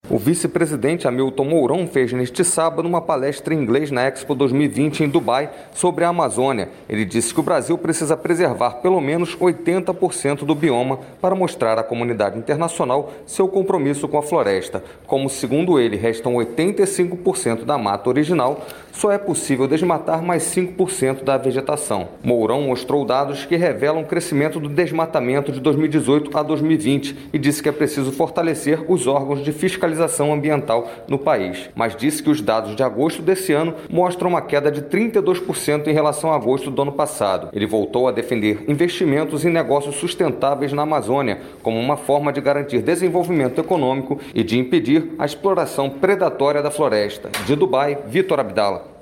O vice-presidente Hamilton Mourão fez neste sábado uma palestra em inglês na Expo 2020 em Dubai sobre a Amazônia. Ele disse que o Brasil precisa preservar pelo menos 80% do bioma para mostrar à comunidade internacional seu compromisso com a floresta. Como, segundo ele, restam 85% da mata original, só é possível desmatar mais 5% da vegetação. Mourão mostrou dados que revelam o crescimento do desmatamento de 2018 a 2020 e disse que é preciso fortalecer os órgãos de fiscalização ambiental no país, mas disse que os dados de agosto desse ano mostram uma queda de 32% em relação a agosto do ano passado. Ele voltou a defender investimentos em negócios sustentáveis na Amazônia como uma forma de garantir desenvolvimento econômico e de impedir a exploração predatória da floresta. De Dubai, Vitor Abdala.